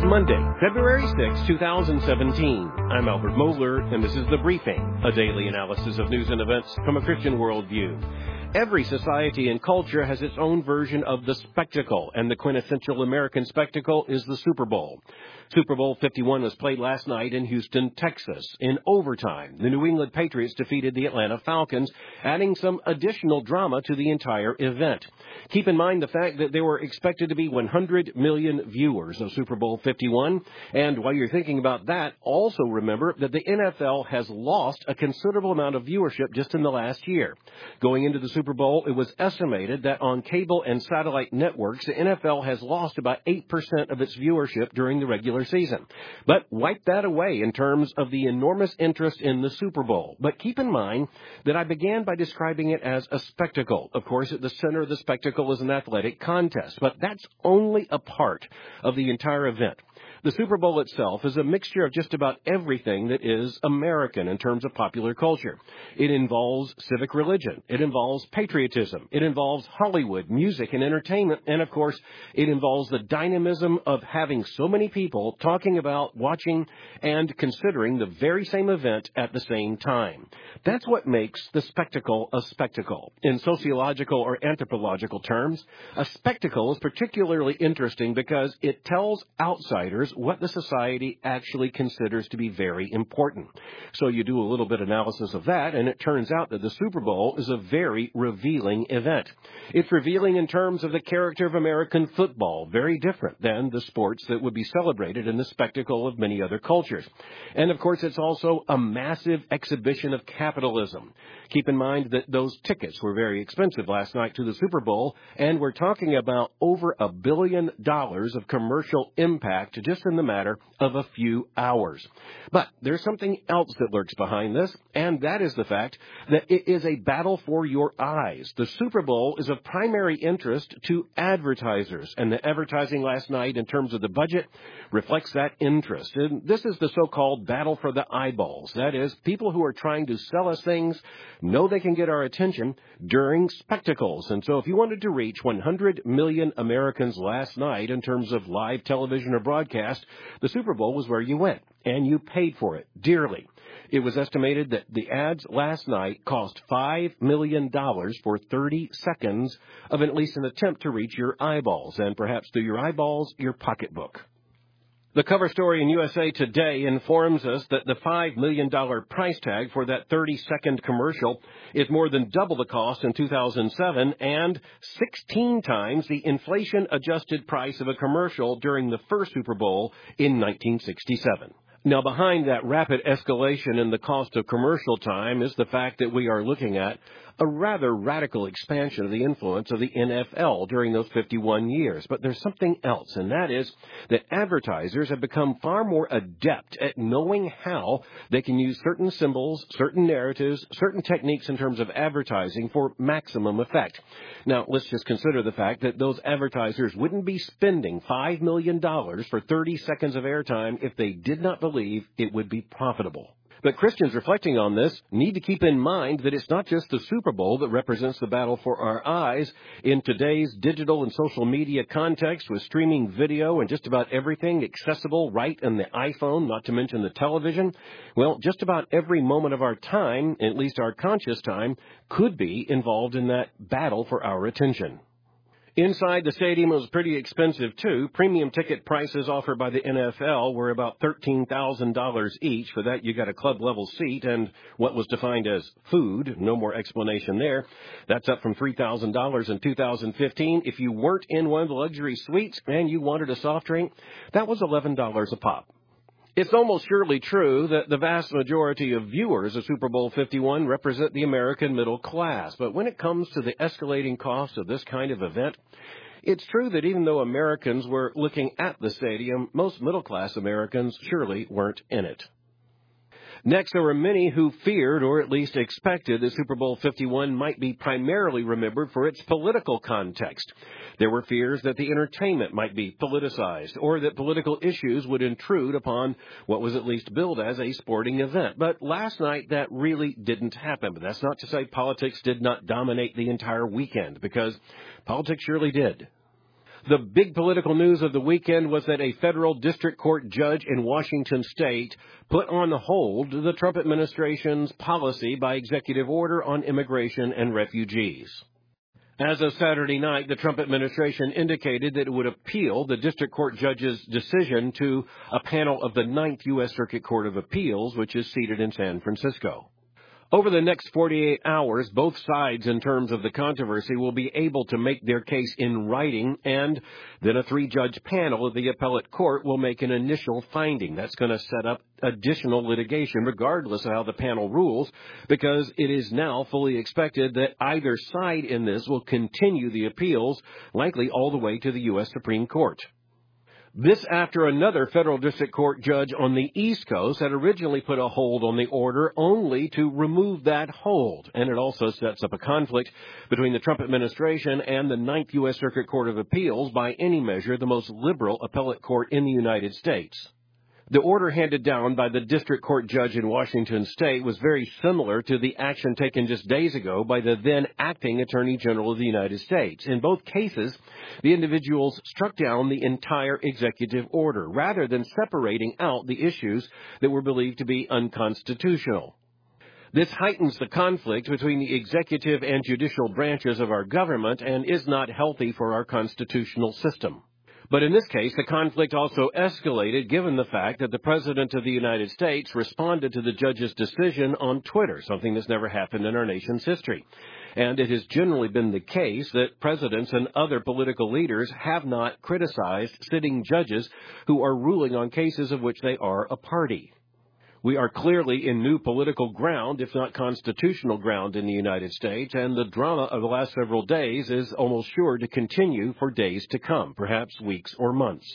Monday, February 6, 2017. I'm Albert Mohler, and this is The Briefing, a daily analysis of news and events from a Christian worldview. Every society and culture has its own version of the spectacle, and the quintessential American spectacle is the Super Bowl. Super Bowl 51 was played last night in Houston, Texas. In overtime, the New England Patriots defeated the Atlanta Falcons, adding some additional drama to the entire event. Keep in mind the fact that there were expected to be 100 million viewers of Super Bowl 51, and while you're thinking about that, also remember that the NFL has lost a considerable amount of viewership just in the last year. Going into the Super Bowl, it was estimated that on cable and satellite networks, the NFL has lost about 8% of its viewership during the regular season. But wipe that away in terms of the enormous interest in the Super Bowl. But keep in mind that I began by describing it as a spectacle. Of course, at the center of the spectacle is an athletic contest, but that's only a part of the entire event. The Super Bowl itself is a mixture of just about everything that is American in terms of popular culture. It involves civic religion. It involves patriotism. It involves Hollywood, music, and entertainment. And, of course, it involves the dynamism of having so many people talking about, watching, and considering the very same event at the same time. That's what makes the spectacle a spectacle. In sociological or anthropological terms, a spectacle is particularly interesting because it tells outsiders what the society actually considers to be very important. So you do a little bit of analysis of that, and it turns out that the Super Bowl is a very revealing event. It's revealing in terms of the character of American football, very different than the sports that would be celebrated in the spectacle of many other cultures. And, of course, it's also a massive exhibition of capitalism. Keep in mind that those tickets were very expensive last night to the Super Bowl, and we're talking about over $1 billion of commercial impact just in the matter of a few hours. But there's something else that lurks behind this, and that is the fact that it is a battle for your eyes. The Super Bowl is of primary interest to advertisers, and the advertising last night in terms of the budget reflects that interest. And this is the so-called battle for the eyeballs. That is, people who are trying to sell us things know they can get our attention during spectacles. And so if you wanted to reach 100 million Americans last night in terms of live television or broadcast, the Super Bowl was where you went, and you paid for it dearly. It was estimated that the ads last night cost $5 million for 30 seconds of at least an attempt to reach your eyeballs, and perhaps through your eyeballs, your pocketbook. The cover story in USA Today informs us that the $5 million price tag for that 30-second commercial is more than double the cost in 2007 and 16 times the inflation-adjusted price of a commercial during the first Super Bowl in 1967. Now, behind that rapid escalation in the cost of commercial time is the fact that we are looking at a rather radical expansion of the influence of the NFL during those 51 years. But there's something else, and that is that advertisers have become far more adept at knowing how they can use certain symbols, certain narratives, certain techniques in terms of advertising for maximum effect. Now, let's just consider the fact that those advertisers wouldn't be spending $5 million for 30 seconds of airtime if they did not believe it would be profitable. But Christians reflecting on this need to keep in mind that it's not just the Super Bowl that represents the battle for our eyes. In today's digital and social media context, with streaming video and just about everything accessible right in the iPhone, not to mention the television, well, just about every moment of our time, at least our conscious time, could be involved in that battle for our attention. Inside the stadium was pretty expensive, too. Premium ticket prices offered by the NFL were about $13,000 each. For that, you got a club-level seat and what was defined as food. No more explanation there. That's up from $3,000 in 2015. If you weren't in one of the luxury suites and you wanted a soft drink, that was $11 a pop. It's almost surely true that the vast majority of viewers of Super Bowl 51 represent the American middle class. But when it comes to the escalating cost of this kind of event, it's true that even though Americans were looking at the stadium, most middle-class Americans surely weren't in it. Next, there were many who feared, or at least expected, that Super Bowl 51 might be primarily remembered for its political context. There were fears that the entertainment might be politicized, or that political issues would intrude upon what was at least billed as a sporting event. But last night, that really didn't happen. But that's not to say politics did not dominate the entire weekend, because politics surely did. The big political news of the weekend was that a federal district court judge in Washington state put on hold the Trump administration's policy by executive order on immigration and refugees. As of Saturday night, the Trump administration indicated that it would appeal the district court judge's decision to a panel of the Ninth U.S. Circuit Court of Appeals, which is seated in San Francisco. Over the next 48 hours, both sides in terms of the controversy will be able to make their case in writing, and then a three-judge panel of the appellate court will make an initial finding. That's going to set up additional litigation regardless of how the panel rules, because it is now fully expected that either side in this will continue the appeals, likely all the way to the U.S. Supreme Court. This after another federal district court judge on the East Coast had originally put a hold on the order only to remove that hold. And it also sets up a conflict between the Trump administration and the Ninth U.S. Circuit Court of Appeals, by any measure the most liberal appellate court in the United States. The order handed down by the district court judge in Washington state was very similar to the action taken just days ago by the then acting Attorney General of the United States. In both cases, the individuals struck down the entire executive order, rather than separating out the issues that were believed to be unconstitutional. This heightens the conflict between the executive and judicial branches of our government and is not healthy for our constitutional system. But in this case, the conflict also escalated given the fact that the President of the United States responded to the judge's decision on Twitter, something that's never happened in our nation's history. And it has generally been the case that presidents and other political leaders have not criticized sitting judges who are ruling on cases of which they are a party. We are clearly in new political ground, if not constitutional ground, in the United States, and the drama of the last several days is almost sure to continue for days to come, perhaps weeks or months.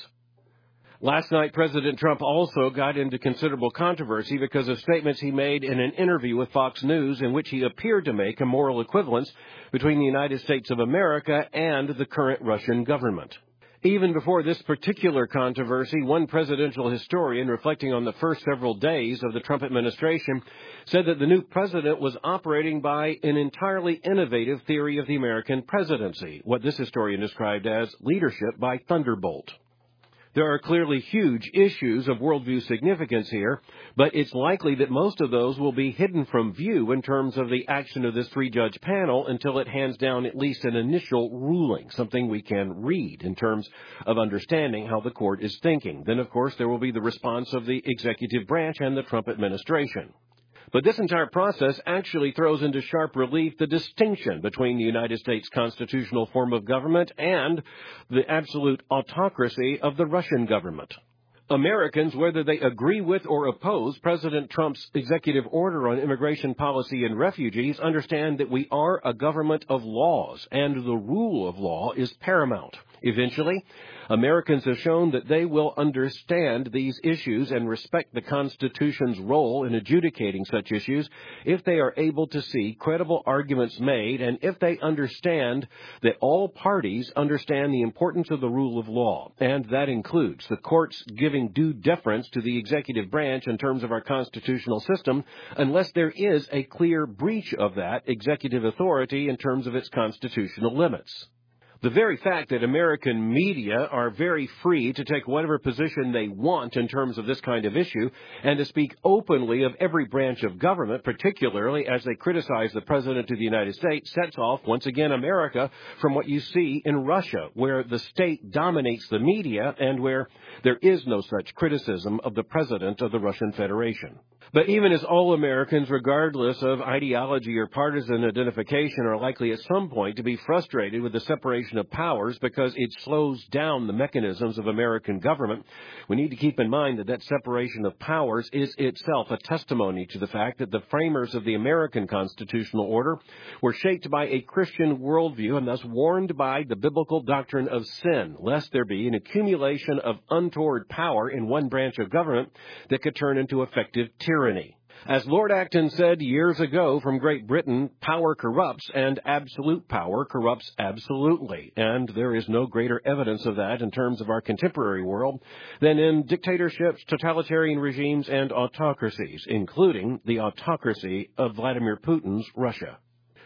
Last night, President Trump also got into considerable controversy because of statements he made in an interview with Fox News in which he appeared to make a moral equivalence between the United States of America and the current Russian government. Even before this particular controversy, one presidential historian, reflecting on the first several days of the Trump administration, said that the new president was operating by an entirely innovative theory of the American presidency, what this historian described as leadership by thunderbolt. There are clearly huge issues of worldview significance here, but it's likely that most of those will be hidden from view in terms of the action of this three-judge panel until it hands down at least an initial ruling, something we can read in terms of understanding how the court is thinking. Then, of course, there will be the response of the executive branch and the Trump administration. But this entire process actually throws into sharp relief the distinction between the United States constitutional form of government and the absolute autocracy of the Russian government. Americans, whether they agree with or oppose President Trump's executive order on immigration policy and refugees, understand that we are a government of laws, and the rule of law is paramount. Eventually, Americans have shown that they will understand these issues and respect the Constitution's role in adjudicating such issues if they are able to see credible arguments made and if they understand that all parties understand the importance of the rule of law. And that includes the courts giving due deference to the executive branch in terms of our constitutional system, unless there is a clear breach of that executive authority in terms of its constitutional limits. The very fact that American media are very free to take whatever position they want in terms of this kind of issue and to speak openly of every branch of government, particularly as they criticize the President of the United States, sets off, once again, America from what you see in Russia, where the state dominates the media and where there is no such criticism of the President of the Russian Federation. But even as all Americans, regardless of ideology or partisan identification, are likely at some point to be frustrated with the separation of powers because it slows down the mechanisms of American government, we need to keep in mind that that separation of powers is itself a testimony to the fact that the framers of the American constitutional order were shaped by a Christian worldview and thus warned by the biblical doctrine of sin, lest there be an accumulation of untoward power in one branch of government that could turn into effective tyranny. As Lord Acton said years ago from Great Britain, power corrupts and absolute power corrupts absolutely. And there is no greater evidence of that in terms of our contemporary world than in dictatorships, totalitarian regimes, and autocracies, including the autocracy of Vladimir Putin's Russia.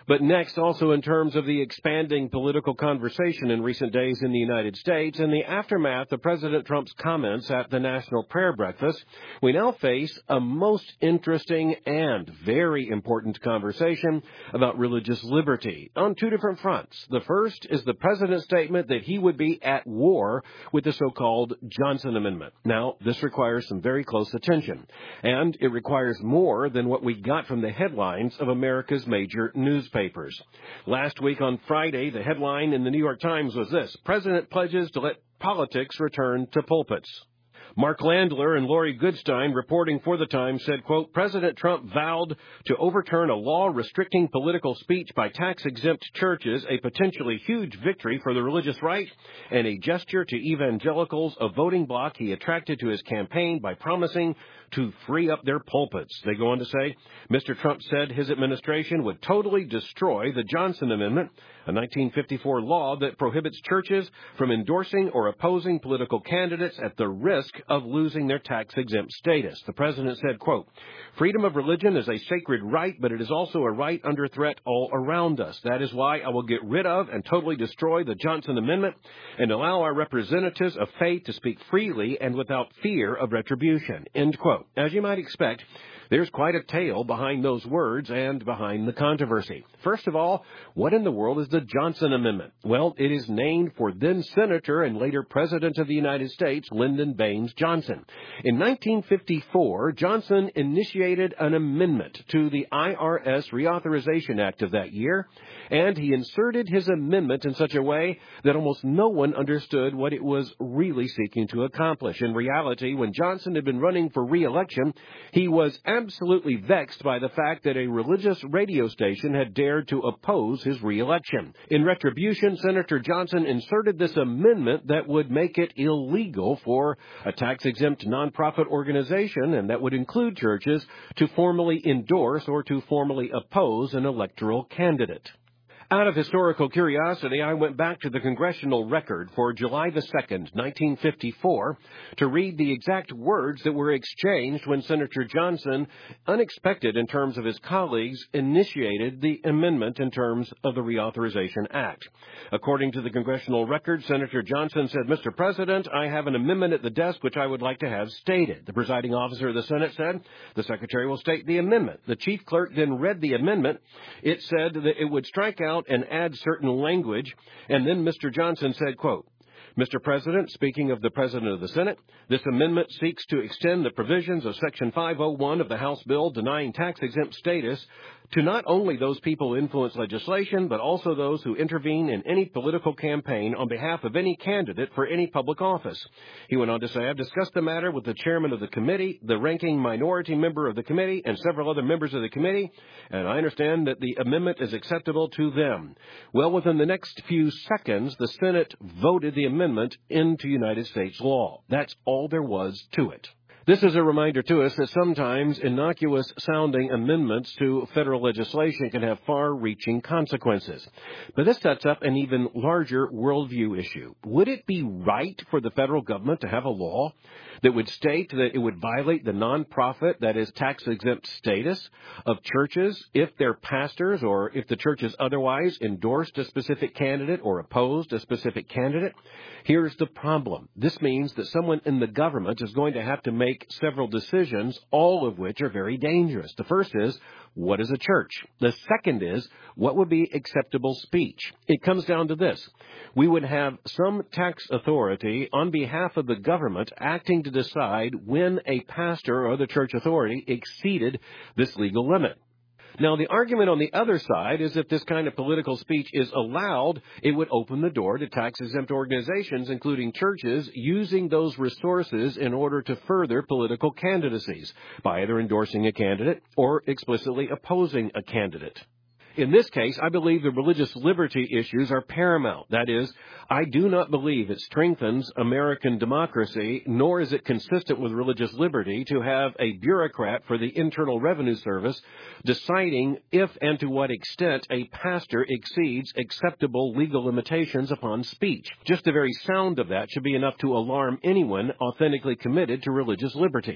But next, also in terms of the expanding political conversation in recent days in the United States, in the aftermath of President Trump's comments at the National Prayer Breakfast, we now face a most interesting and very important conversation about religious liberty on two different fronts. The first is the president's statement that he would be at war with the so-called Johnson Amendment. Now, this requires some very close attention, and it requires more than what we got from the headlines of America's major newspapers. Last week on Friday, the headline in the New York Times was this: President pledges to let politics return to pulpits. Mark Landler and Lori Goodstein, reporting for the Times, said, quote, President Trump vowed to overturn a law restricting political speech by tax-exempt churches, a potentially huge victory for the religious right, and a gesture to evangelicals, a voting bloc he attracted to his campaign by promising to free up their pulpits. They go on to say, Mr. Trump said his administration would totally destroy the Johnson Amendment, a 1954 law that prohibits churches from endorsing or opposing political candidates at the risk of losing their tax-exempt status. The president said, quote, freedom of religion is a sacred right, but it is also a right under threat all around us. That is why I will get rid of and totally destroy the Johnson Amendment and allow our representatives of faith to speak freely and without fear of retribution, end quote. As you might expect, there's quite a tale behind those words and behind the controversy. First of all, what in the world is the Johnson Amendment? Well, it is named for then-Senator and later President of the United States, Lyndon Baines Johnson. In 1954, Johnson initiated an amendment to the IRS Reauthorization Act of that year, and he inserted his amendment in such a way that almost no one understood what it was really seeking to accomplish. In reality, when Johnson had been running for re-election, he was absolutely vexed by the fact that a religious radio station had dared to oppose his re-election. In retribution, Senator Johnson inserted this amendment that would make it illegal for a tax-exempt nonprofit organization, and that would include churches, to formally endorse or to formally oppose an electoral candidate. Out of historical curiosity, I went back to the congressional record for July the 2nd, 1954, to read the exact words that were exchanged when Senator Johnson, unexpected in terms of his colleagues, initiated the amendment in terms of the Reauthorization Act. According to the congressional record, Senator Johnson said, Mr. President, I have an amendment at the desk which I would like to have stated. The presiding officer of the Senate said, the Secretary will state the amendment. The chief clerk then read the amendment. It said that it would strike out and add certain language, and then Mr. Johnson said, quote, Mr. President, speaking of the President of the Senate, this amendment seeks to extend the provisions of Section 501 of the House bill denying tax-exempt status to not only those people who influence legislation, but also those who intervene in any political campaign on behalf of any candidate for any public office. He went on to say, I've discussed the matter with the chairman of the committee, the ranking minority member of the committee, and several other members of the committee, and I understand that the amendment is acceptable to them. Well, within the next few seconds, the Senate voted the amendment into United States law. That's all there was to it. This is a reminder to us that sometimes innocuous-sounding amendments to federal legislation can have far-reaching consequences. But this sets up an even larger worldview issue. Would it be right for the federal government to have a law that would state that it would violate the nonprofit, that is, tax-exempt status of churches if their pastors or if the churches otherwise endorsed a specific candidate or opposed a specific candidate? Here's the problem. This means that someone in the government is going to have to make several decisions, all of which are very dangerous. The first is, what is a church? The second is, what would be acceptable speech? It comes down to this. We would have some tax authority on behalf of the government acting to decide when a pastor or other church authority exceeded this legal limit. Now, the argument on the other side is if this kind of political speech is allowed, it would open the door to tax-exempt organizations, including churches, using those resources in order to further political candidacies by either endorsing a candidate or explicitly opposing a candidate. In this case, I believe the religious liberty issues are paramount. That is, I do not believe it strengthens American democracy, nor is it consistent with religious liberty to have a bureaucrat for the Internal Revenue Service deciding if and to what extent a pastor exceeds acceptable legal limitations upon speech. Just the very sound of that should be enough to alarm anyone authentically committed to religious liberty.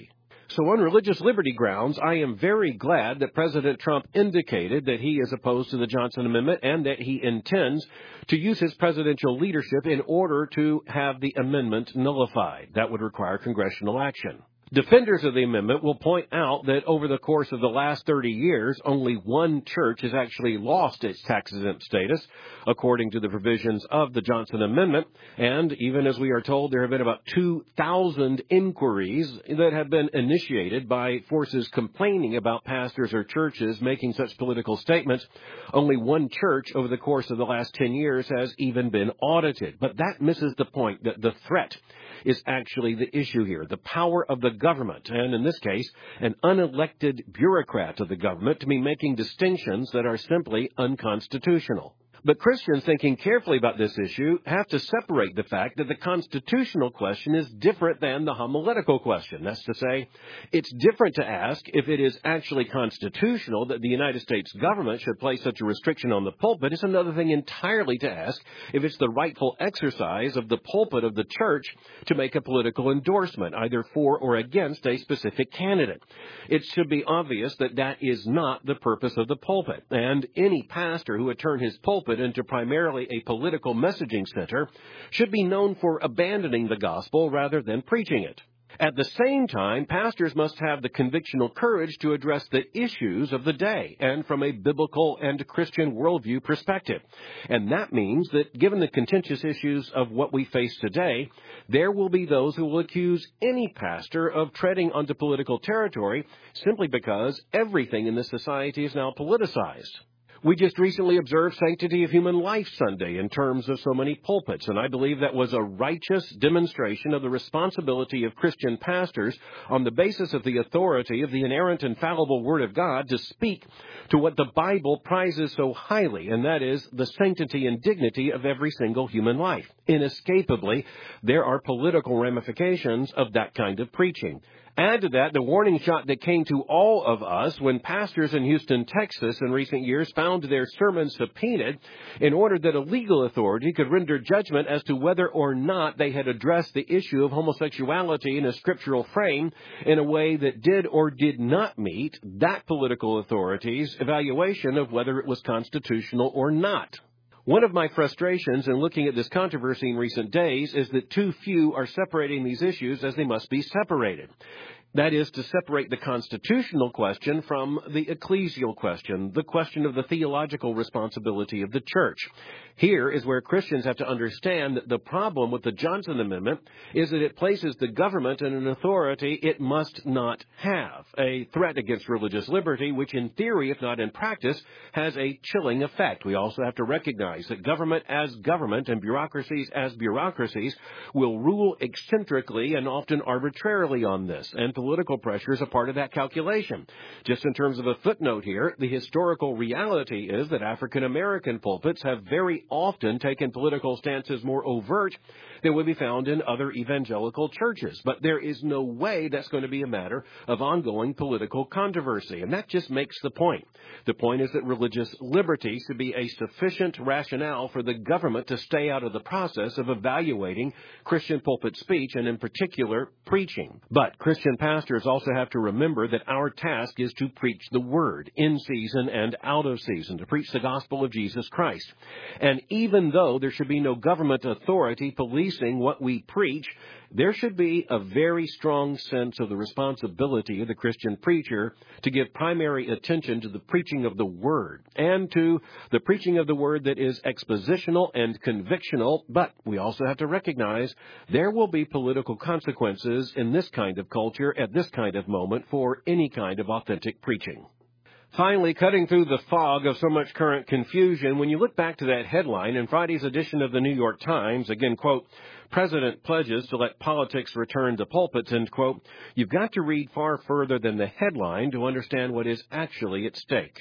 So on religious liberty grounds, I am very glad that President Trump indicated that he is opposed to the Johnson Amendment and that he intends to use his presidential leadership in order to have the amendment nullified. That would require congressional action. Defenders of the amendment will point out that over the course of the last 30 years, only one church has actually lost its tax-exempt status, according to the provisions of the Johnson Amendment. And even as we are told, there have been about 2,000 inquiries that have been initiated by forces complaining about pastors or churches making such political statements. Only one church over the course of the last 10 years has even been audited. But that misses the point that the threat is actually the issue here, the power of the government, and in this case, an unelected bureaucrat of the government to be making distinctions that are simply unconstitutional. But Christians thinking carefully about this issue have to separate the fact that the constitutional question is different than the homiletical question. That's to say, it's different to ask if it is actually constitutional that the United States government should place such a restriction on the pulpit. It's another thing entirely to ask if it's the rightful exercise of the pulpit of the church to make a political endorsement, either for or against a specific candidate. It should be obvious that that is not the purpose of the pulpit, and any pastor who would turn his pulpit into primarily a political messaging center should be known for abandoning the gospel rather than preaching it. At the same time, pastors must have the convictional courage to address the issues of the day and from a biblical and Christian worldview perspective. And that means that given the contentious issues of what we face today, there will be those who will accuse any pastor of treading onto political territory simply because everything in this society is now politicized. We just recently observed Sanctity of Human Life Sunday in terms of so many pulpits, and I believe that was a righteous demonstration of the responsibility of Christian pastors on the basis of the authority of the inerrant, infallible Word of God to speak to what the Bible prizes so highly, and that is the sanctity and dignity of every single human life. Inescapably, there are political ramifications of that kind of preaching. Add to that the warning shot that came to all of us when pastors in Houston, Texas in recent years found their sermons subpoenaed in order that a legal authority could render judgment as to whether or not they had addressed the issue of homosexuality in a scriptural frame in a way that did or did not meet that political authority's evaluation of whether it was constitutional or not. One of my frustrations in looking at this controversy in recent days is that too few are separating these issues as they must be separated. That is, to separate the constitutional question from the ecclesial question, the question of the theological responsibility of the church. Here is where Christians have to understand that the problem with the Johnson Amendment is that it places the government in an authority it must not have, a threat against religious liberty, which in theory, if not in practice, has a chilling effect. We also have to recognize that government as government and bureaucracies as bureaucracies will rule eccentrically and often arbitrarily on this, and political pressure is a part of that calculation. Just in terms of a footnote here, the historical reality is that African American pulpits have very often taken political stances more overt than would be found in other evangelical churches. But there is no way that's going to be a matter of ongoing political controversy. And that just makes the point. The point is that religious liberty should be a sufficient rationale for the government to stay out of the process of evaluating Christian pulpit speech and in particular preaching. But Christian pastors also have to remember that our task is to preach the word in season and out of season, to preach the gospel of Jesus Christ. And even though there should be no government authority policing what we preach, there should be a very strong sense of the responsibility of the Christian preacher to give primary attention to the preaching of the Word and to the preaching of the Word that is expositional and convictional. But we also have to recognize there will be political consequences in this kind of culture at this kind of moment for any kind of authentic preaching. Finally, cutting through the fog of so much current confusion, when you look back to that headline in Friday's edition of the New York Times, again, quote, President pledges to let politics return to pulpits, end quote, you've got to read far further than the headline to understand what is actually at stake.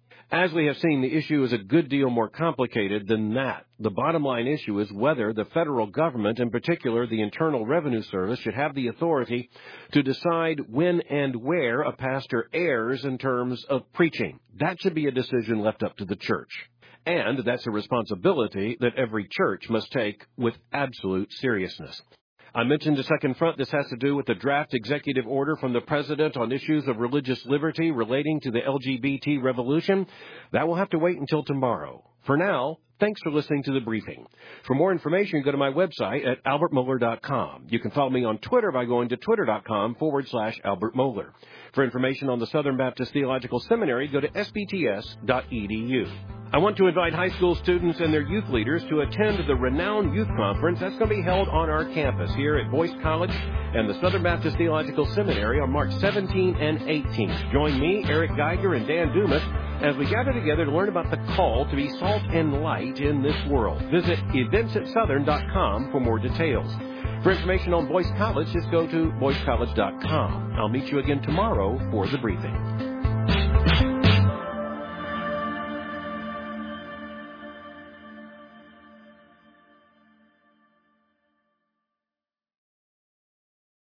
As we have seen, the issue is a good deal more complicated than that. The bottom line issue is whether the federal government, in particular the Internal Revenue Service, should have the authority to decide when and where a pastor errs in terms of preaching. That should be a decision left up to the church. And that's a responsibility that every church must take with absolute seriousness. I mentioned the second front. This has to do with the draft executive order from the president on issues of religious liberty relating to the LGBT revolution. That will have to wait until tomorrow. For now, thanks for listening to the briefing. For more information, go to my website at albertmohler.com. You can follow me on Twitter by going to twitter.com/Albert Mohler. For information on the Southern Baptist Theological Seminary, go to sbts.edu. I want to invite high school students and their youth leaders to attend the renowned youth conference that's going to be held on our campus here at Boyce College and the Southern Baptist Theological Seminary on March 17 and 18. Join me, Eric Geiger, and Dan Dumas as we gather together to learn about the call to be salt and light in this world. Visit eventsatsouthern.com for more details. For information on Boyce College, just go to boycecollege.com. I'll meet you again tomorrow for the briefing.